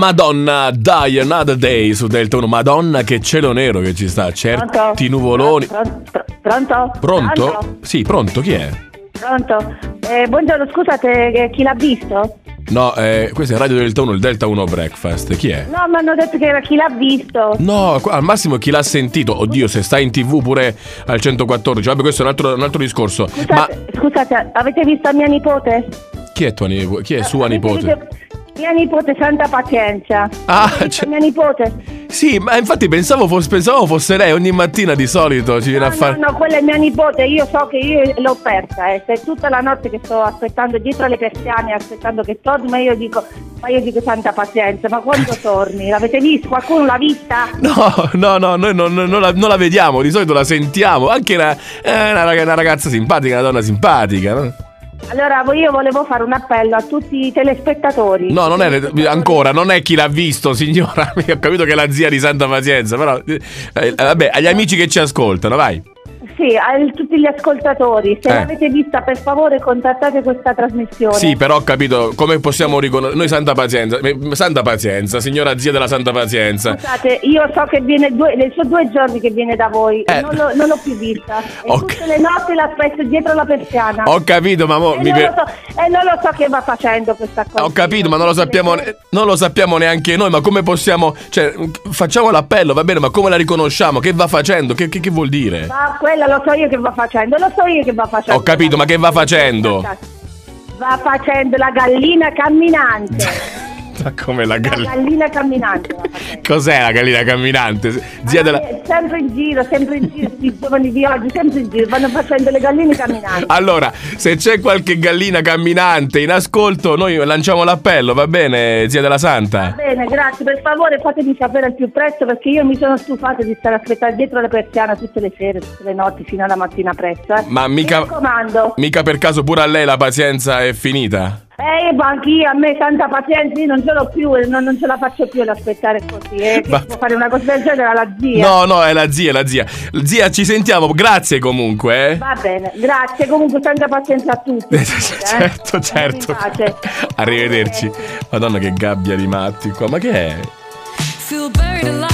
Madonna, Die Another Day su Delta 1. Madonna, che cielo nero che ci sta. Certi nuvoloni. Pronto? Pronto? Sì, pronto, chi è? Pronto? Buongiorno, scusate, chi l'ha visto? No, questo è Radio Delta 1, il Delta 1 Breakfast. Chi è? No, mi hanno detto che era chi l'ha visto. No, al massimo chi l'ha sentito. Oddio, se sta in TV pure al 114. Vabbè, questo è un altro discorso. Scusate, avete visto mia nipote? Chi è tua nipote? Chi è sua nipote? Mia nipote, santa pazienza. Mia nipote. Sì, ma infatti pensavo fosse lei. Ogni mattina di solito ci viene a fare. No, quella è mia nipote. Io so che io l'ho persa. Se tutta la notte che sto aspettando dietro le persiane, aspettando che torni, ma io dico santa pazienza. Ma quando torni? L'avete visto? Qualcuno l'ha vista? No, noi non la vediamo. Di solito la sentiamo. Anche una ragazza simpatica, una donna simpatica, no? Allora io volevo fare un appello a tutti i telespettatori. No, non è chi l'ha visto, signora. Ho capito che è la zia di Santa Pazienza, però vabbè, agli amici che ci ascoltano, vai. Sì, a tutti gli ascoltatori, se l'avete vista per favore contattate questa trasmissione. Sì, però ho capito come possiamo riconoscere. Noi Santa Pazienza, signora zia della Santa Pazienza. Scusate, io so che viene sono 2 giorni che viene da voi, non l'ho più vista. E tutte le notti l'aspetto dietro la persiana. Ho capito, ma non lo so che va facendo questa cosa. Ho capito, ma non lo sappiamo neanche noi, ma come possiamo, cioè, facciamo l'appello, va bene, ma come la riconosciamo? Che va facendo? Che vuol dire? Ma quella lo so io che va facendo. Ho capito, ma che va facendo? Va facendo la gallina camminante. Ma come la gallina camminante? Cos'è la gallina camminante? Zia sempre in giro, i giovani di oggi, sempre in giro, vanno facendo le galline camminanti. Allora, se c'è qualche gallina camminante in ascolto, noi lanciamo l'appello, va bene, zia della Santa? Va bene, grazie, per favore fatemi sapere al più presto, perché io mi sono stufata di stare a aspettare dietro la persiana tutte le sere, tutte le notti, fino alla mattina presto. Ma mica, mi raccomando. Mica per caso pure a lei la pazienza è finita? Ma anch'io, a me tanta pazienza, io non ce l'ho più, non ce la faccio più ad aspettare così, che può fare una cosa del genere alla zia. No, è la zia. Zia, ci sentiamo, grazie comunque. Va bene, grazie, comunque tanta pazienza a tutti. certo. Arrivederci. Madonna, che gabbia di matti qua, ma che è?